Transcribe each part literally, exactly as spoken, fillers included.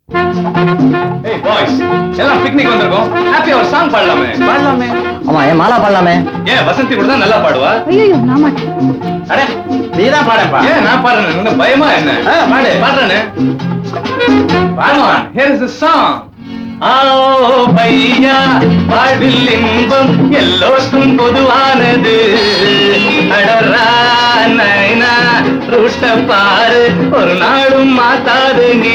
ஏய் பாய்ஸ் எல்லாம் பிக்னிக் வந்திருக்கோம். ஹாப்பி அவர் சாங் பாடலாமே. பாடலாமே. ஆமா ஏன் மாலா பாடலாமே. ஏன் வசந்தி கூட தான் நல்லா பாடுவா. ஐயோ நான் மாட்டேன். அட நீதான் பாடப்பா. ஏன் நான் பாடுறேன். என்ன பயமா என்ன? பாடு. பாடுறேனே. பாடுமா. Here is the song. ஆஓ பையா வாழ்வில் இன்பம் எல்லோருக்கும் பொதுவானது. அடரா நைனா ரூட்ட பாரு ஒரு நாளும் மாத்தாது நீ.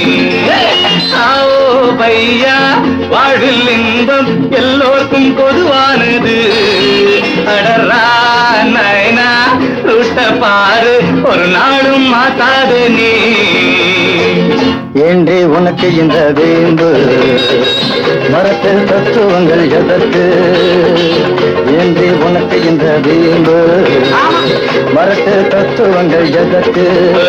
ஆஓ பையா வாழ்வில் இன்பம் எல்லோருக்கும் பொதுவானது. அடரா நைனா ரூட்ட பாரு ஒரு நாளும் மாத்தாது நீ. ஏன்றே உனக்கு இந்த வேம்பு மரத்தில் தத்துவங்கள் எதற்கு. ஏன்றே உனக்கு இந்த வேம்பு மரத்தில் தத்துவங்கள் எதற்கு.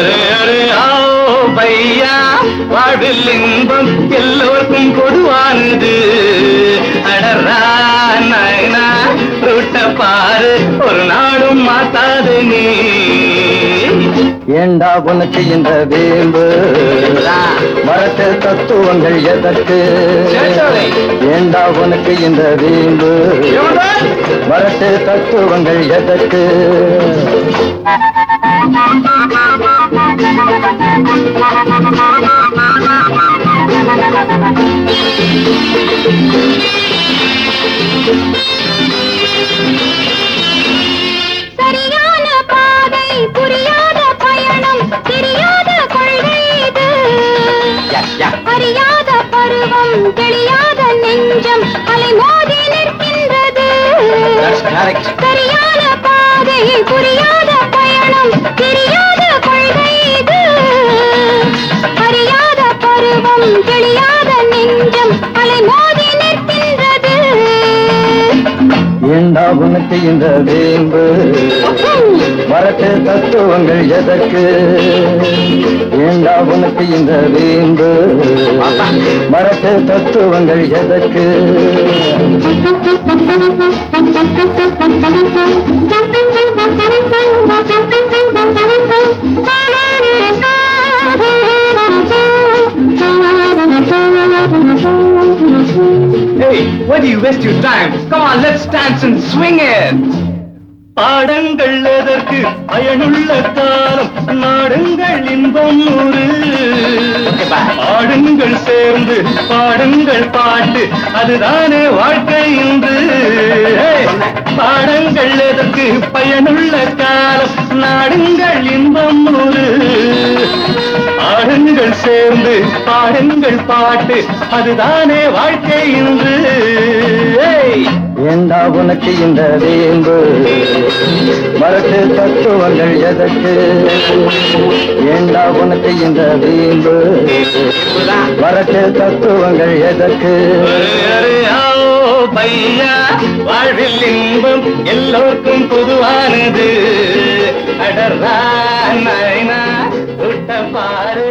பையா வாழ்வில் இன்பம் எல்லோருக்கும் பொதுவானது. அடரா நைனா ரூட்ட பாரு ஒரு நாடும் மாத்தாது நீ. ஏண்டா உனக்கு இந்த வேம்பு மரத்தில் தத்துவங்கள் எதற்கு. ஏண்டா உனக்கு இந்த வேம்பு மரத்தில் தத்துவங்கள் எதற்கு. சரியான பாதை புரியாத பயணம் தெரியாத கொள்கை இது. அறியாத பருவம் தெளியாத நெஞ்சம் அலைமோதி நிற்கின்றது. சரியான பாதை புரியாத பயணம் தெரியாத கொள்கை இது. அறியாத பருவம் தெளியாத நெஞ்சம் அலைமோதி நிற்கின்றது. ஏண்டா உனக்கு இந்த வேம்பு மரத்தில் தத்துவங்கள் எதற்கு. ஏண்டா உனக்கு இந்த வேம்பு மரத்தில் தத்துவங்கள் எதற்கு. Hey, why do you waste your time? Come on, let's dance and swing it. பாடங்கள் எதற்கு பயனுள்ள காலம் நாடுங்கள் இன்பம் நூறு. பாடுங்கள் சேர்ந்து பாடுங்கள் பாட்டு அதுதானே வாழ்க்கை இன்று. பாடங்கள் எதற்கு பயனுள்ள காலம் நாடுங்கள் இன்பம் நூறு. பாடுங்கள் சேர்ந்து பாடுங்கள் பாட்டு அதுதானே வாழ்க்கை இன்று. ஏண்டா உனக்கு இந்த வேம்பு மரத்தில் தத்துவங்கள் எதற்கு. ஏண்டா உனக்கு இந்த வேம்பு மரத்தில் தத்துவங்கள் எதற்கு. பையா வாழ்வில் இன்பம் எல்லோருக்கும் பொதுவானது. அடரா நைனா பாரு